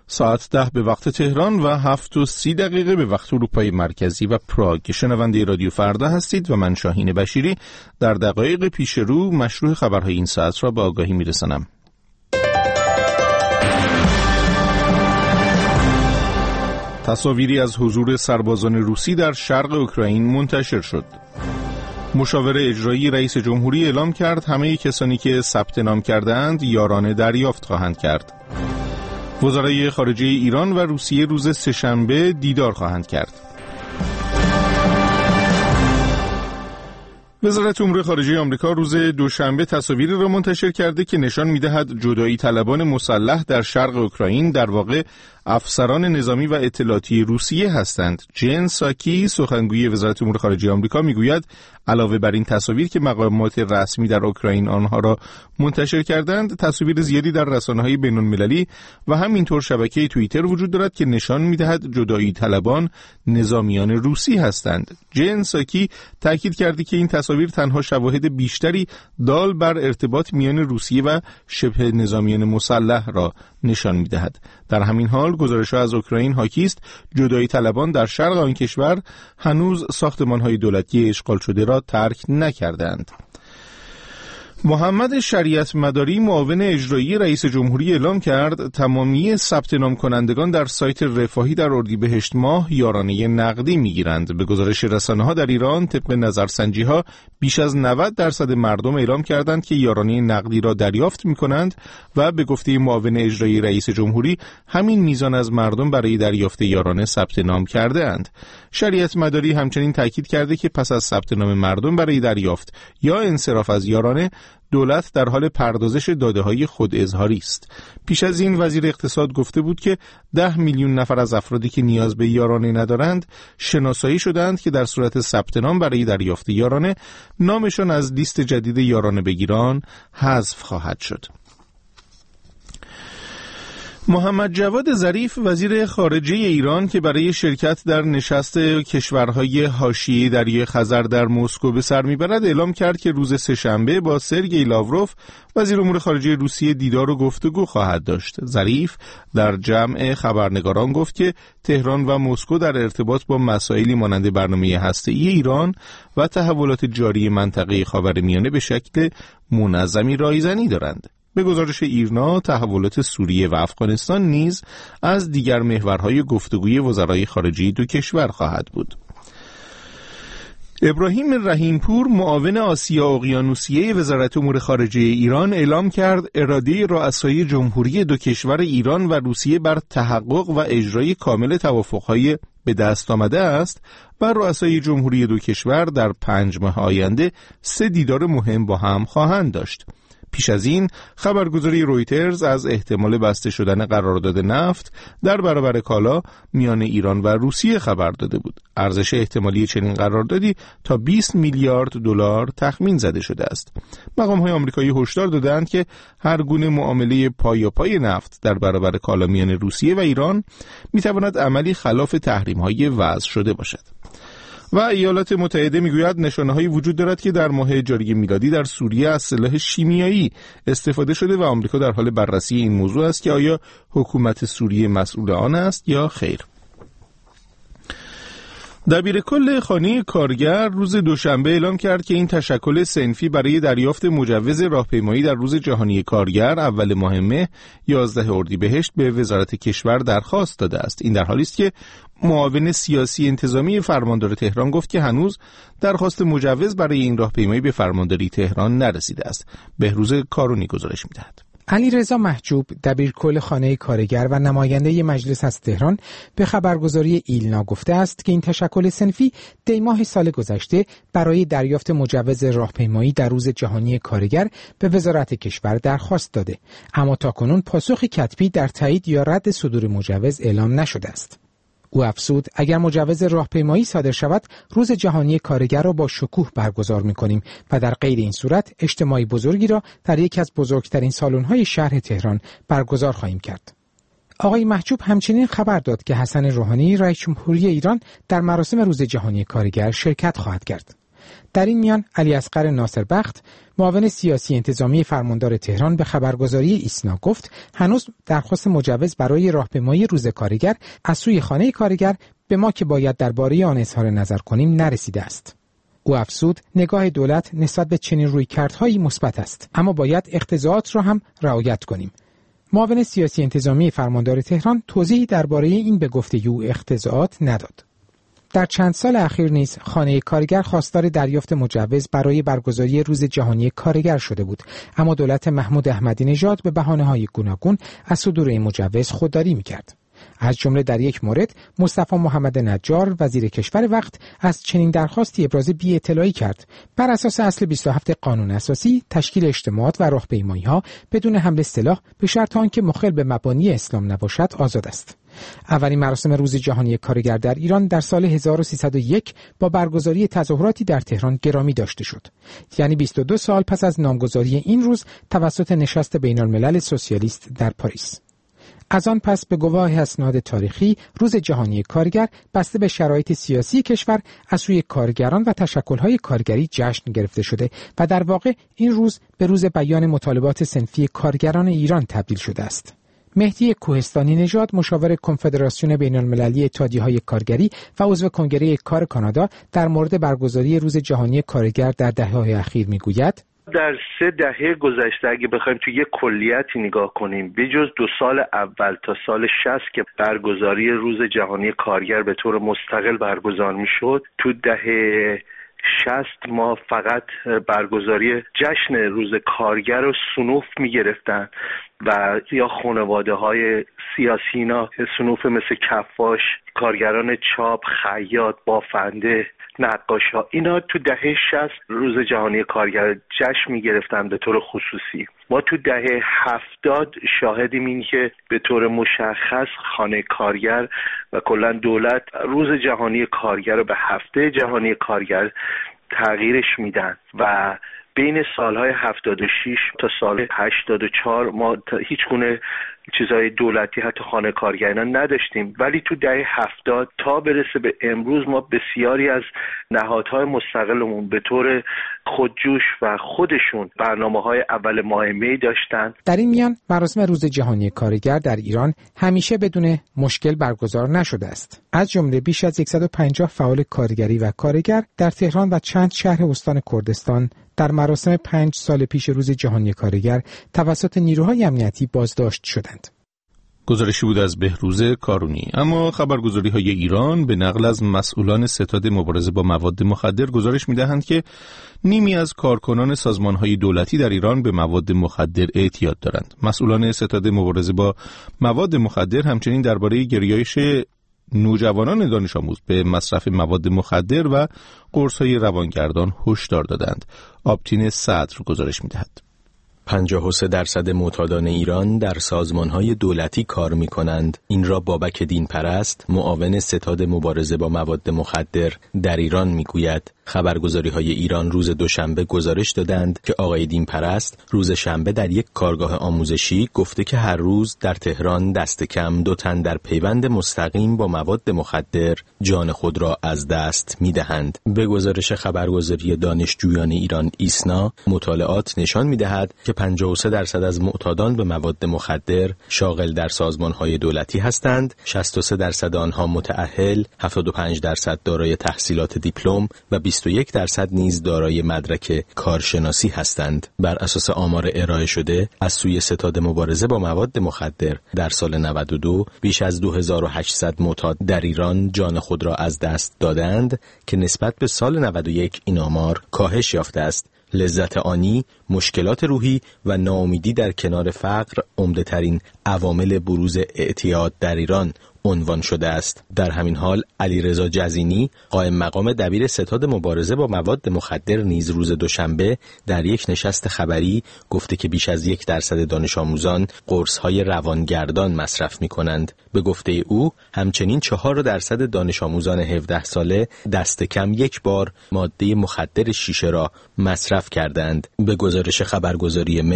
ساعت 10 به وقت تهران و 7:30 به وقت اروپای مرکزی و پراگ. شنونده رادیو فردا هستید و من شاهین بشیری در دقایق پیش رو مشروع خبرهای این ساعت را به آگاهی میرسانم. تصاویری از حضور سربازان روسی در شرق اوکراین منتشر شد. مشاور اجرایی رئیس جمهوری اعلام کرد همه کسانی که ثبت نام کرده‌اند یارانه دریافت خواهند کرد. وزرای خارجه ایران و روسیه روز سه‌شنبه دیدار خواهند کرد. وزارت امور خارجه آمریکا روز دوشنبه تصاویری را منتشر کرده که نشان می‌دهد جدایی طلبان مسلح در شرق اوکراین در واقع افسران نظامی و اطلاعاتی روسیه هستند. جن ساکی سخنگوی وزارت امور خارجه آمریکا میگوید علاوه بر این تصاویر که مقامات رسمی در اوکراین آنها را منتشر کردند، تصاویر زیادی در رسانه‌های بین‌المللی و همینطور شبکه توییتر وجود دارد که نشان می‌دهد جدایی طلبان نظامیان روسی هستند. جن ساکی تاکید کرده که این تصاویر تنها شواهد بیشتری دال بر ارتباط میان روسیه و شبه نظامیان مسلح را نشان می‌دهد. در همین حال گزارش‌ها از اوکراین حاکی است جدایی طلبان در شرق آن کشور هنوز ساختمان‌های دولتی اشغال شده را ترک نکردند. محمد شریعت مداری معاون اجرایی رئیس جمهوری اعلام کرد تمامی ثبت نام کنندگان در سایت رفاهی در اردیبهشت ماه یارانه نقدی میگیرند. به گزارش رسانه‌ها در ایران طبق نظرسنجی‌ها بیش از 90% مردم اعلام کردند که یارانه نقدی را دریافت می‌کنند و به گفته معاون اجرایی رئیس جمهوری همین میزان از مردم برای دریافت یارانه ثبت نام کرده‌اند. شریعت مداری همچنین تاکید کرده که پس از ثبت نام مردم برای دریافت یا انصراف از یارانه دولت در حال پردازش داده‌های خود اظهاری است. پیش از این وزیر اقتصاد گفته بود که 10 میلیون نفر از افرادی که نیاز به یارانه ندارند شناسایی شدند که در صورت ثبت نام برای دریافت یارانه نامشان از لیست جدید یارانه بگیران حذف خواهد شد. محمد جواد ظریف وزیر خارجه ایران که برای شرکت در نشست کشورهای حاشیه دریای خزر در مسکو به سر میبرد اعلام کرد که روز سه‌شنبه با سرگئی لاوروف وزیر امور خارجه روسیه دیدار و گفتگو خواهد داشت. ظریف در جمع خبرنگاران گفت که تهران و مسکو در ارتباط با مسائلی مانند برنامه هسته‌ای ایران و تحولات جاری منطقه خاورمیانه به شکل منظمی رایزنی دارند. به گزارش ایرنا تحولات سوریه و افغانستان نیز از دیگر محورهای گفتگوی وزرای خارجه دو کشور خواهد بود. ابراهیم رحیمپور معاون آسیا اقیانوسیه وزارت امور خارجه ایران اعلام کرد اراده رؤسای جمهوری دو کشور ایران و روسیه بر تحقق و اجرای کامل توافقهای به دست آمده است و رؤسای جمهوری دو کشور در 5 ماه آینده 3 دیدار مهم با هم خواهند داشت. پیش از این خبرگزاری رویترز از احتمال بسته شدن قرارداد نفت در برابر کالا میان ایران و روسیه خبر داده بود. ارزش احتمالی چنین قراردادی تا 20 میلیارد دلار تخمین زده شده است. مقام‌های آمریکایی هشدار دادند که هر گونه معامله پایاپای نفت در برابر کالا میان روسیه و ایران میتواند عملی خلاف تحریم‌های وضع شده باشد. و ایالات متحده میگوید نشانه‌هایی وجود دارد که در ماه جاری میلادی در سوریه از سلاح شیمیایی استفاده شده و آمریکا در حال بررسی این موضوع است که آیا حکومت سوریه مسئول آن است یا خیر. دبیرکل خانه کارگر روز دوشنبه اعلام کرد که این تشکل صنفی برای دریافت مجوز راهپیمایی در روز جهانی کارگر اول ماه مه 11 اردیبهشت به وزارت کشور درخواست داده است. این در حالی است که معاون سیاسی انتظامی فرماندار تهران گفت که هنوز درخواست مجوز برای این راهپیمایی به فرمانداری تهران نرسیده است. بهروز کارونی گزارش می‌دهد. علیرضا محجوب دبیرکل خانه کارگر و نماینده مجلس از تهران به خبرگزاری ایلنا گفته است که این تشکل صنفی دی ماه سال گذشته برای دریافت مجوز راهپیمایی در روز جهانی کارگر به وزارت کشور درخواست داده، اما تاکنون پاسخی کتبی در تایید یا رد صدور مجوز اعلام نشده است. او افزود اگر مجوز راهپیمایی صادر شود روز جهانی کارگر را با شکوه برگزار می‌کنیم و در غیر این صورت اجتماعی بزرگی را در یکی از بزرگترین سالن‌های شهر تهران برگزار خواهیم کرد. آقای محجوب همچنین خبر داد که حسن روحانی رئیس جمهوری ایران در مراسم روز جهانی کارگر شرکت خواهد کرد. در این میان علی اصغر ناصربخت، معاون سیاسی انتظامی فرماندار تهران، به خبرگزاری ایسنا گفت هنوز درخواست مجوز برای راهپیمایی روز کارگر از سوی خانه کارگر به ما که باید درباره آن اظهار نظر کنیم نرسیده است. او افزود نگاه دولت نسبت به چنین رویکردهایی مثبت است، اما باید اقتضاعات را هم رعایت کنیم. معاون سیاسی انتظامی فرماندار تهران توضیحی درباره این به گفته او اقتضاعات نداد. در چند سال اخیر نیز خانه کارگر خواستار دریافت مجوز برای برگزاری روز جهانی کارگر شده بود، اما دولت محمود احمدی نژاد به بهانه‌های گوناگون از صدور این مجوز خودداری می‌کرد. از جمله در یک مورد مصطفی محمد نجار وزیر کشور وقت از چنین درخواستی ابراز بی‌اطلاعی کرد. بر اساس اصل 27 قانون اساسی تشکیل اجتماعات و راهپیمایی‌ها بدون حمل سلاح به شرط آنکه مخل به مبانی اسلام نباشد آزاد است. اولین مراسم روز جهانی کارگر در ایران در سال 1301 با برگزاری تظاهراتی در تهران گرامی داشته شد. یعنی 22 سال پس از نامگذاری این روز توسط نشست بین‌الملل سوسیالیست در پاریس. از آن پس به گواه اسناد تاریخی روز جهانی کارگر بسته به شرایط سیاسی کشور از سوی کارگران و تشکل‌های کارگری جشن گرفته شده و در واقع این روز به روز بیان مطالبات صنفی کارگران ایران تبدیل شده است. مهدی کوهستانی نژاد، مشاور کنفدراسیون بین‌المللی اتحادیه‌های کارگری و عضو کنگره کار کانادا، در مورد برگزاری روز جهانی کارگر در دهه‌های اخیر می‌گوید: در 3 دهه گذشته اگه بخوایم تو یک کلیتی نگاه کنیم، بجز 2 سال اول تا سال 60 که برگزاری روز جهانی کارگر به طور مستقل برگزار میشد، تو دهه 60 ما فقط برگزاری جشن روز کارگر رو صنوف میگرفتن و یا خانواده های سیاسی اینا صنوف مثل کفاش، کارگران چاپ، خیاط، بافنده، نقاشا، اینا تو دهه 60 روز جهانی کارگر جشن میگرفتن به طور خصوصی. ما تو دهه 70 شاهدیم این که به طور مشخص خانه کارگر و کلا دولت روز جهانی کارگر رو به هفته جهانی کارگر تغییرش میدن و بین سالهای 76 تا سال 84 ما هیچ گونه چیزهای دولتی حتی خانه کارگران نداشتیم، ولی تو دهه 70 تا برسه به امروز ما بسیاری از نهادهای مستقلمون به طور خودجوش و خودشون برنامه‌های اول ماه می داشتن. در این میان مراسم روز جهانی کارگر در ایران همیشه بدون مشکل برگزار نشده است. از جمله بیش از 150 فعال کارگری و کارگر در تهران و چند شهر استان کردستان در مراسم 5 سال پیش روز جهانی کارگر توسط نیروهای امنیتی بازداشت شدند. گزارشی بود از بهروز کارونی. اما خبرگزاری‌های ایران به نقل از مسئولان ستاد مبارزه با مواد مخدر گزارش می‌دهند که نیمی از کارکنان سازمان‌های دولتی در ایران به مواد مخدر اعتیاد دارند. مسئولان ستاد مبارزه با مواد مخدر همچنین درباره گرایش نوجوانان دانش آموز به مصرف مواد مخدر و قرص‌های روانگردان هشدار دادند. آبتین صدر گزارش می‌دهد. 53% معتادان ایران در سازمان‌های دولتی کار می‌کنند. این را بابک دینپرست، معاون ستاد مبارزه با مواد مخدر در ایران می‌گوید. خبرگزاری‌های ایران روز دوشنبه گزارش دادند که آقای دینپرست روز شنبه در یک کارگاه آموزشی گفته که هر روز در تهران دست کم 2 تن در پیوند مستقیم با مواد مخدر جان خود را از دست می‌دهند. به گزارش خبرگزاری دانشجویان ایران ایسنا، مطالعات نشان می‌دهد که 53% از معتادان به مواد مخدر شاغل در سازمان‌های دولتی هستند، 63% آنها متأهل، 75% دارای تحصیلات دیپلم و 21% نیز دارای مدرک کارشناسی هستند. بر اساس آمار ارائه شده از سوی ستاد مبارزه با مواد مخدر در سال 92 بیش از 2800 معتاد در ایران جان خود را از دست دادند که نسبت به سال 91 این آمار کاهش یافته است. لذت آنی، مشکلات روحی و ناامیدی در کنار فقر عمده‌ترین عوامل بروز اعتیاد در ایران عنوان شده است. در همین حال علیرضا جزینی، قائم مقام دبیر ستاد مبارزه با مواد مخدر نیز روز دوشنبه در یک نشست خبری گفته که بیش از 1% دانش آموزان قرص‌های روانگردان مصرف می‌کنند. به گفته او همچنین 4% دانش آموزان 17 ساله دست کم 1 بار ماده مخدر شیشه را مصرف کردند. به گزارش خبرگزاری مهر،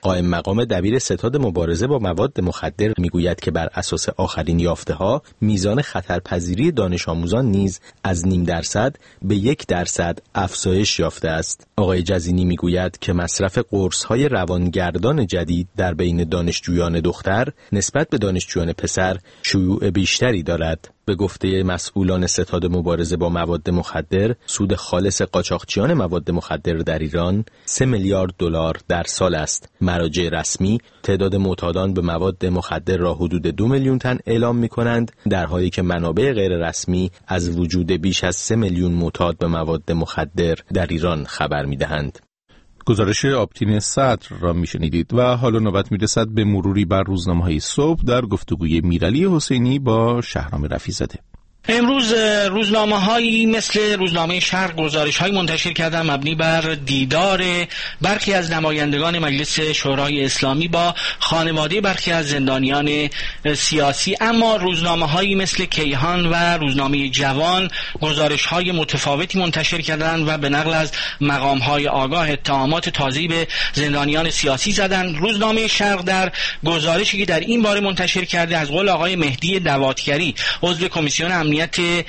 قائم مقام دبیر ستاد مبارزه با مواد مخدر میگوید که بر اساس آخرین یافته‌ها میزان خطرپذیری دانش آموزان نیز از 0.5% به 1% افزایش یافته است. آقای جزینی میگوید که مصرف قرص‌های روانگردان جدید در بین دانشجویان دختر نسبت به دانشجویان پسر شیوع بیشتری دارد. به گفته مسئولان ستاد مبارزه با مواد مخدر، سود خالص قاچاقچیان مواد مخدر در ایران 3 میلیارد دلار در سال است. مراجع رسمی تعداد معتادان به مواد مخدر را حدود 2 میلیون تن اعلام می‌کنند، در حالی که منابع غیر رسمی از وجود بیش از 3 میلیون معتاد به مواد مخدر در ایران خبر می‌دهند. گزارش آبتین صدر را میشنیدید و حالا نوبت میرسد به مروری بر روزنامه‌های صبح در گفتگوی میرعلی حسینی با شهرام رفیع‌زاده. امروز روزنامه‌هایی مثل روزنامه شرق گزارش‌های منتشر کردند مبنی بر دیدار برخی از نمایندگان مجلس شورای اسلامی با خانواده برخی از زندانیان سیاسی، اما روزنامه‌هایی مثل کیهان و روزنامه جوان گزارش‌های متفاوتی منتشر کردند و به نقل از مقام‌های آگاه اتهامات تازه‌ای به زندانیان سیاسی زدند. روزنامه شرق در گزارشی که در این باره منتشر کرده از قول آقای مهدی دواتگری، عضو کمیسیون امنیت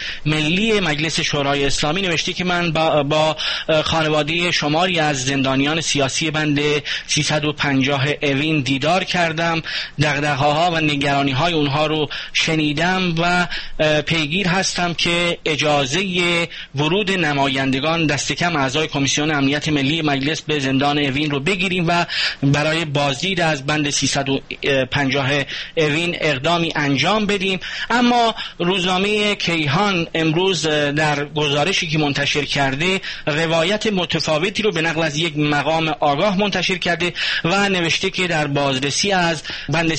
ملی مجلس شورای اسلامی، نوشته که من با خانواده شماری از زندانیان سیاسی بند 350 اوین دیدار کردم، دغدغه‌ها و نگرانی‌های اونها رو شنیدم و پیگیر هستم که اجازه ورود نمایندگان دست کم اعضای کمیسیون امنیت ملی مجلس به زندان اوین رو بگیریم و برای بازدید از بند 350 اوین اقدامی انجام بدیم. اما روزنامه کیهان امروز در گزارشی که منتشر کرده روایت متفاوتی رو به نقل از یک مقام آگاه منتشر کرده و نوشته که در بازرسی از بند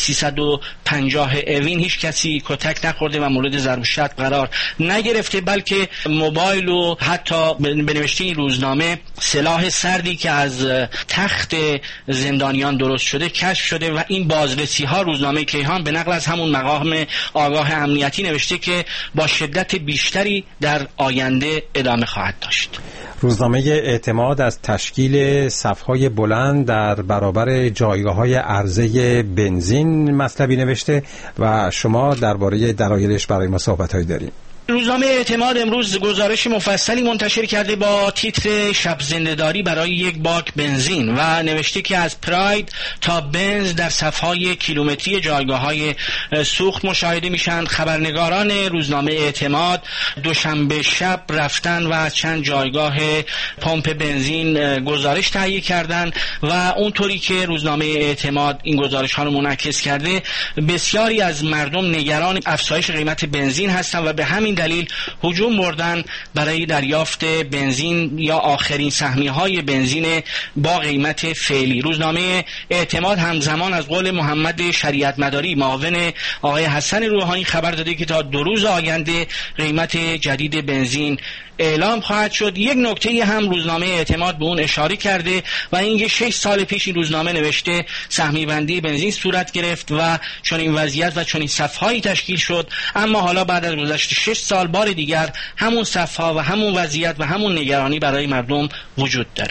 350 اوین هیچ کسی کتک نخورده و مورد ضرب و شتم قرار نگرفته، بلکه موبایل و حتی به نوشته این روزنامه سلاح سردی که از تخت زندانیان درست شده کشف شده و این بازرسی ها روزنامه کیهان به نقل از همون مقام آگاه امنیتی نوشته که با شدت بیشتری در آینده ادامه خواهد داشت. روزنامه اعتماد از تشکیل صف‌های بلند در برابر جایگاه‌های عرضه بنزین مطلبی نوشته و شما درباره دلایلش برای ما صحبت‌هایی دارید. روزنامه اعتماد امروز گزارش مفصلی منتشر کرده با تیتر شب زنده‌داری برای یک باک بنزین و نوشته که از پراید تا بنز در صف‌های کیلومتری جایگاه‌های سوخت مشاهده میشن. خبرنگاران روزنامه اعتماد دوشنبه شب رفتن و از چند جایگاه پمپ بنزین گزارش تهیه کردند و اونطوری که روزنامه اعتماد این گزارش‌ها رو منعکس کرده، بسیاری از مردم نگران افزایش قیمت بنزین هستند و به همین دلیل هجوم بردن برای دریافت بنزین یا آخرین سهمیه‌های بنزین با قیمت فعلی. روزنامه اعتماد همزمان از قول محمد شریعت مداری معاون آقای حسن روحانی خبر داده که تا 2 روز آینده قیمت جدید بنزین اعلام خواهد شد. یک نکته هم روزنامه اعتماد به اون اشاره کرده و اینکه 6 سال پیش این روزنامه نوشته سهمی بندی بنزین صورت گرفت و چون این وضعیت و چون این صف‌هایی تشکیل شد، اما حالا بعد از گذشت 6 سال بار دیگر همون صف‌ها و همون وضعیت و همون نگرانی برای مردم وجود داره.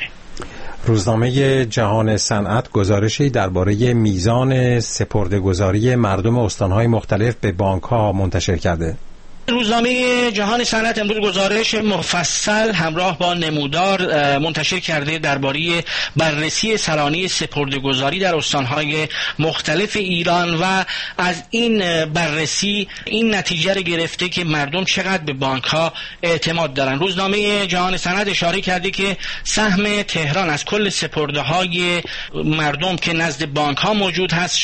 روزنامه جهان صنعت گزارشی درباره میزان سپرده‌گذاری مردم استان‌های مختلف به بانک‌ها منتشر کرده. روزنامه جهان صنعت امروز گزارش مفصل همراه با نمودار منتشر کرده درباره بررسی سرانه سپرده‌گذاری در استان‌های مختلف ایران و از این بررسی این نتیجه را گرفته که مردم چقدر به بانک‌ها اعتماد دارند. روزنامه جهان صنعت اشاره کرده که سهم تهران از کل سپرده‌های مردم که نزد بانک‌ها موجود هست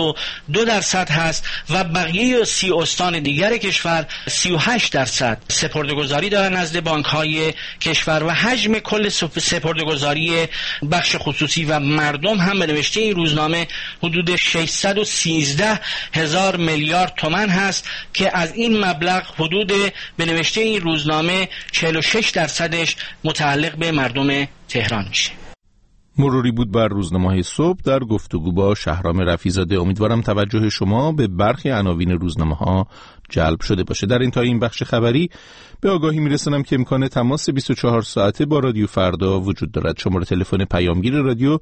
62% هست و بقیه 30 استان دیگر کشور 38% سپرده‌گذاری دارن نزد بانک‌های کشور و حجم کل سپرده‌گذاری بخش خصوصی و مردم هم به نوشته این روزنامه حدود 613,000 میلیارد تومان هست که از این مبلغ حدود به نوشته این روزنامه 46% متعلق به مردم تهران میشه. مروری بود بر روزنامه‌های صبح در گفتگو با شهرام رفیع‌زاده. امیدوارم توجه شما به برخی عناوین روزنامه‌ها جلب شده باشه. در این بخش خبری به آگاهی میرسونم که امکان تماس 24 ساعته با رادیو فردا وجود دارد. شماره تلفن پیامگیر رادیو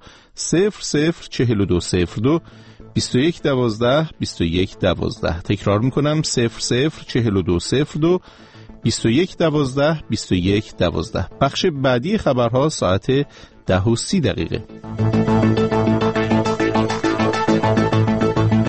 004202 2112 2112. تکرار میکنم 004202 2112 2112. بخش بعدی خبرها ساعت 10:30.